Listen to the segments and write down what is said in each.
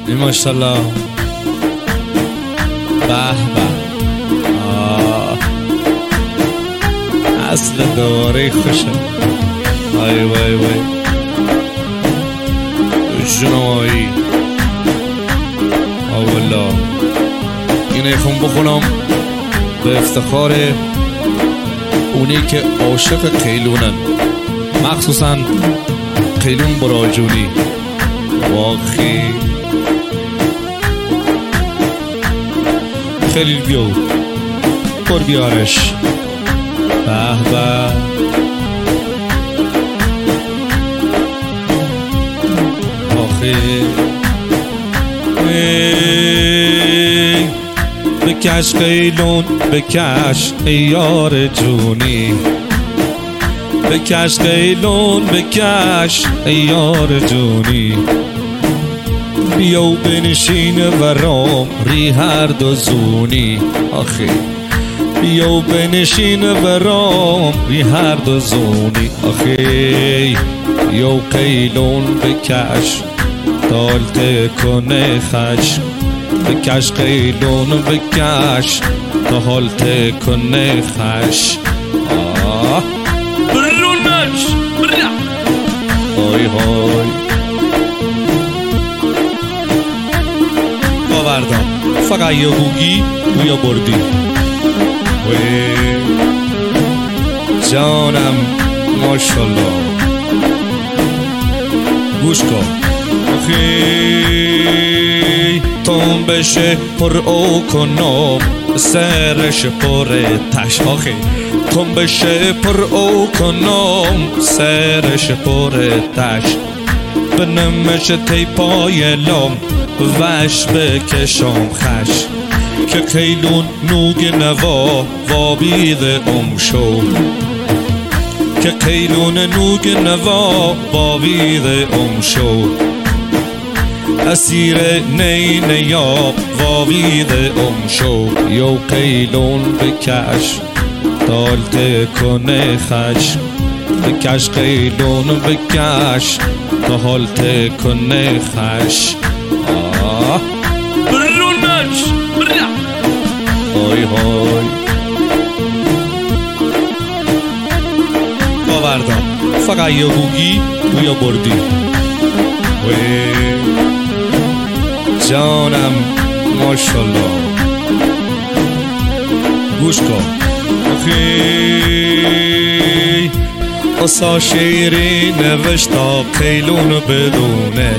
این ماشالله به به اصل دوره خوشه وای وای وای جنوایی اولا اینه خون بخونم به افتخار اونی که عاشق قیلونن، مخصوصا قیلون براجونی. واخی خلیل بیو پر بیارش به به آخی بکش قیلون بکش ای یار جونی، بکش قیلون بکش ای یار جونی. بیو بنشین ورام ری هر دو زونی. آخی بیو بنشین ورام ری هر دو زونی. آخی یو قیلون بکش دالت کنه خش، بکش قیلون بکش تا حالت کنه خش. برونش برا های های باوردم فقط یا بوگی و یا بردی. جانم ماشالله گوش کن. آخی تون بشه پر او کنم سرش پر تش. آخی تون بشه پر او کنم سرش پر تش. بنمش تی پای لام وش بکشم خش، که قیلون نوگ نوا وابید شو، که قیلون نوگ نوا وابید شو. اسیر نی نیاب وابید شو. یو قیلون بکش دالت کنه خش، بکش قیلون بکش تا حالت کنه خش. برونش برا های های باوردم فقط یا بوگی و یا بردی. جانم ماشالله گوش کن. آخی اصا شیری نوشتا قیلون بدونه،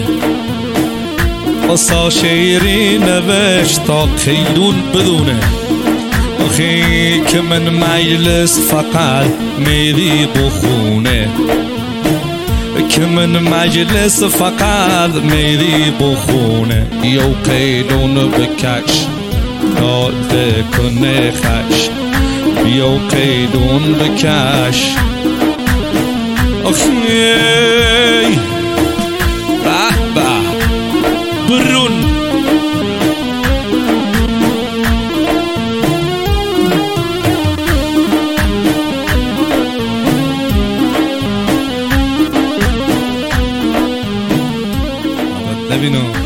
اصا شیری نوشتا قیلون بدونه. آخی که من مجلس فقط میری بخونه، که من مجلس فقط میری بخونه. یو قیلون بکش دالت کنه خش، یو قیلون بکش. آخی به به برون ببینم